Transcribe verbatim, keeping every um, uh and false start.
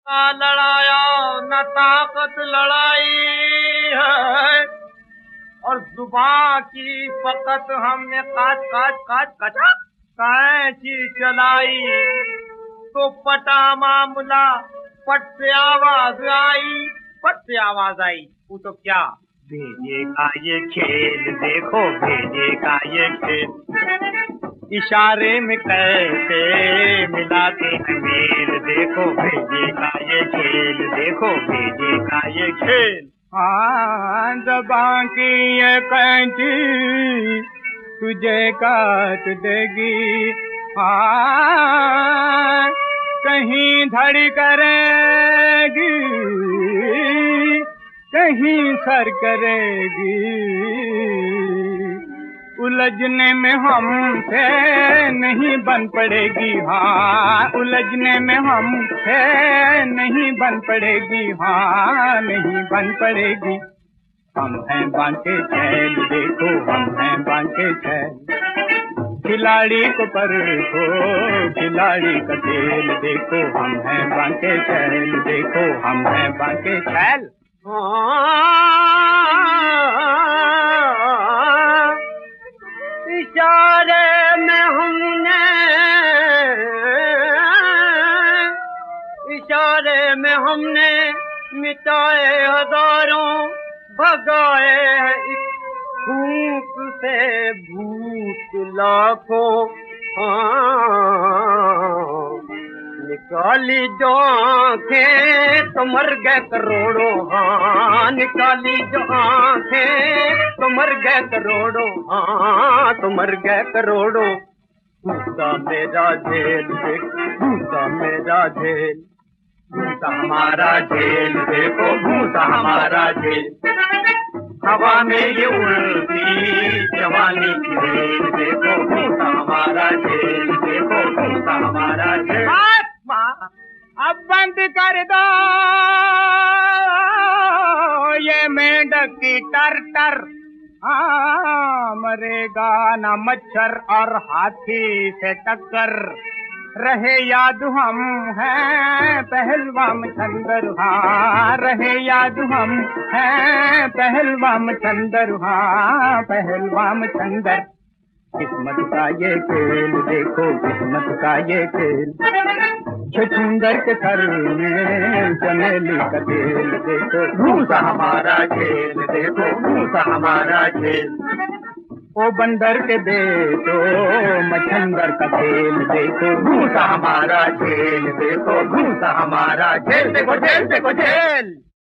ना लड़ाया न ताकत लड़ाई है, और जुबान की फकत हमने काट काट काट कटा कैंची चलाई, तो पटा मामला, पट से आवाज आई, पट से आवाज आई। वो तो क्या भेजे का ये खेल, देखो भेजे का ये खेल, इशारे में कैसे मिलाते हैं मेल, देखो भेजे का ये खेल, देखो भेजे का ये खेल। हाँ ज़बां की ये कैंची तुझे काट देगी, हाँ कहीं धड़ करेगी, कहीं सर करेगी, उलझने में हमसे नहीं बन पड़ेगी, हाँ उलझने में हमसे नहीं बन पड़ेगी, हाँ नहीं बन पड़ेगी। हम हैं बांके छैल, देखो हम हैं बांके छैल, खिलाड़ी को परखो खिलाड़ी का खेल, देखो हम हैं बांके छैल, देखो हम हैं बांके छैल। इशारे में हमने इशारे में हमने मिटाए हजारों, भगाए एक फूंक से भूत लाखों, निकाली जो आंखें तो मर गए करोड़ों, हाँ निकाली जो आंखें तो मर गए करोड़ों, हाँ तो मर गए करोड़ों। भूसा मेरा झेल देख, भूसा मेरा झेल, भूसा हमारा झेल, देखो भूसा हमारा झेल, हवा में ये उड़ती जवानी की रेल, देखो भूसा हमारा झेल, देखो भूसा हमारा झेल। अब बंद कर दो ये मेंढक की टर टर, हाँ मरेगा ना मच्छर और हाथी से टक्कर, रहे याद हम हैं पहलवान चंदर, हाँ रहे याद हम हैं पहलवान चंदर, हाँ पहलवान चंदर। किस्मत का ये खेल, देखो किस्मत का ये खेल, छछूंदर के सर में चमेली का तेल, देखो भूसा हमारा खेल, देखो भूसा हमारा खेल। ओ बंदर के बेटो मच्छंदर का खेल, देखो भूसा हमारा खेल, देखो भूसा हमारा खेल, देखो खेल देखो खेल।